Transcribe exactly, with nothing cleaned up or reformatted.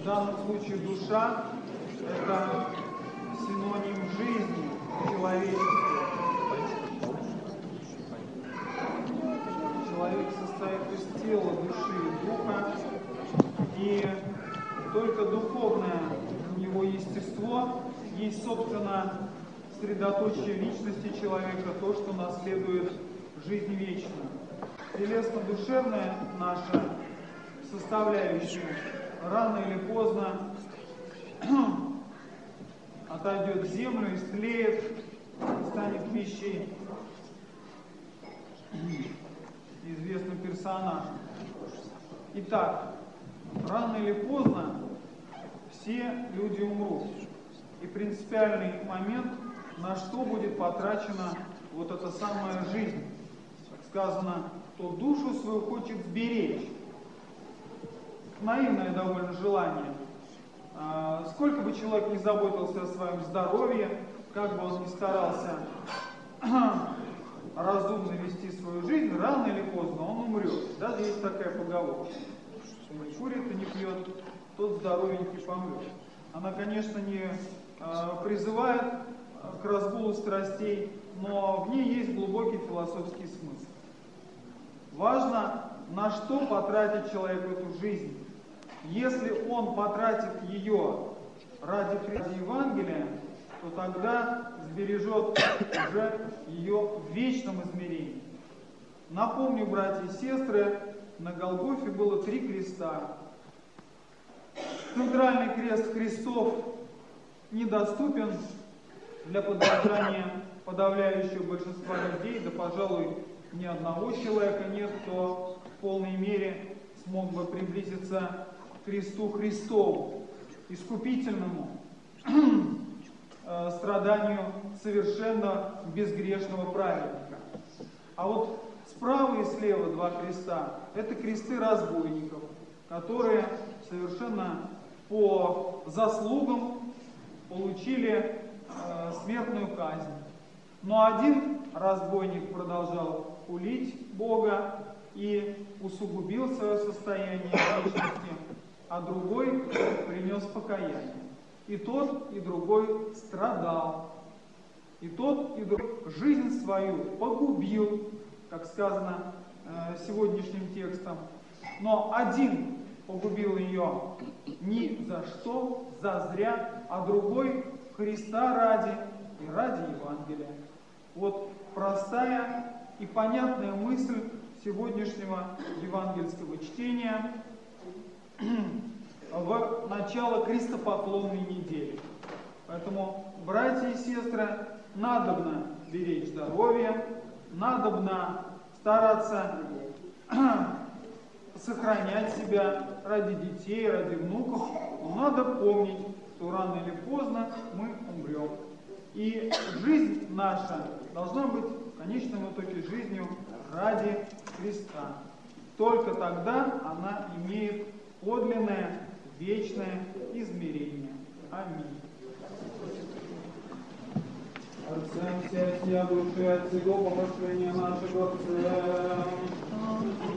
В данном случае душа – это синоним жизни человечества. Человек состоит из тела, души и духа, и только духовное его естество есть, собственно, средоточие личности человека, то, что наследует жизнь вечную. Телесно-душевная наша составляющая рано или поздно отойдет в землю, истлеет, станет пищей известным персонажем. Итак, рано или поздно все люди умрут. И принципиальный момент, на что будет потрачена вот эта самая жизнь. Как сказано, кто душу свою хочет сберечь. Наивное довольно желание. Сколько бы человек ни заботился о своем здоровье, как бы он ни старался разумно вести свою жизнь, рано или поздно он умрет. Даже есть такая поговорка. Кто не курит и не пьет, тот здоровенький помрет. Она, конечно, не призывает к разгулу страстей, но в ней есть глубокий философский смысл. Важно, на что потратит человек эту жизнь. Если он потратит ее ради Христа Евангелия, то тогда сбережет уже ее в вечном измерении. Напомню, братья и сестры, на Голгофе было три креста. Центральный крест Христов недоступен для подражания подавляющего большинства людей, да, пожалуй, ни одного человека нет, кто в полной мере смог бы приблизиться к кресту Христову, искупительному страданию совершенно безгрешного праведника. А вот справа и слева два креста – это кресты разбойников, которые совершенно по заслугам получили э, смертную казнь. Но один разбойник продолжал хулить Бога и усугубил свое состояние вечности, а другой принес покаяние. И тот, и другой страдал. И тот, и другой жизнь свою погубил, как сказано э, сегодняшним текстом. Но один погубил ее ни за что, за зря, а другой Христа ради и ради Евангелия. Вот простая и понятная мысль сегодняшнего евангельского чтения в начало крестопоклонной недели. Поэтому, братья и сестры, надобно беречь здоровье, надобно стараться сохранять себя ради детей, ради внуков, но надо помнить, что рано или поздно мы умрем. И жизнь наша должна быть в конечном итоге жизнью ради Христа. Только тогда она имеет подлинное, вечное измерение. Аминь. Отцем сердца души от всего помышления нашего Отца.